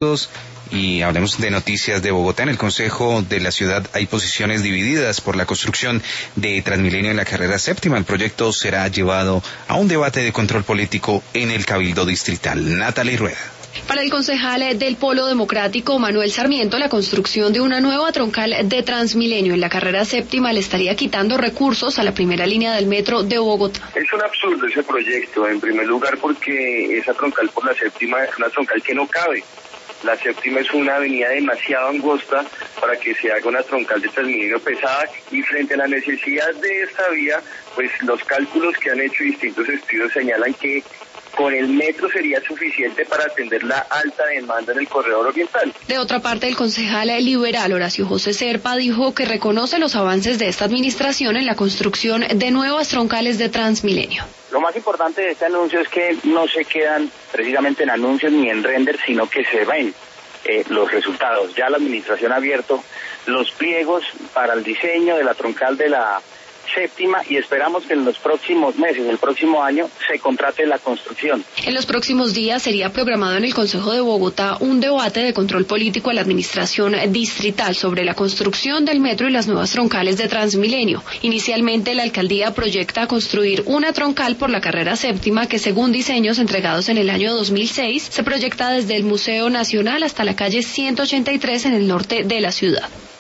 Y hablemos de noticias de Bogotá. En el Consejo de la Ciudad hay posiciones divididas por la construcción de Transmilenio en la carrera séptima. El proyecto será llevado a un debate de control político en el Cabildo Distrital. Natalie Rueda. Para el concejal del Polo Democrático, Manuel Sarmiento, la construcción de una nueva troncal de Transmilenio en la carrera séptima le estaría quitando recursos a la primera línea del metro de Bogotá. Es un absurdo ese proyecto, en primer lugar porque esa troncal por la séptima es una troncal que no cabe. La séptima es una avenida demasiado angosta para que se haga una troncal de Transmilenio pesada, y frente a la necesidad de esta vía, pues los cálculos que han hecho distintos estudios señalan que con el metro sería suficiente para atender la alta demanda en el corredor oriental. De otra parte, el concejal liberal Horacio José Serpa dijo que reconoce los avances de esta administración en la construcción de nuevas troncales de Transmilenio. Lo más importante de este anuncio es que no se quedan precisamente en anuncios ni en render, sino que se ven los resultados. Ya la administración ha abierto los pliegos para el diseño de la troncal de la séptima y esperamos que en los próximos meses, el próximo año, se contrate la construcción. En los próximos días sería programado en el Consejo de Bogotá un debate de control político a la administración distrital sobre la construcción del metro y las nuevas troncales de Transmilenio. Inicialmente, la alcaldía proyecta construir una troncal por la carrera séptima que, según diseños entregados en el año 2006, se proyecta desde el Museo Nacional hasta la calle 183 en el norte de la ciudad.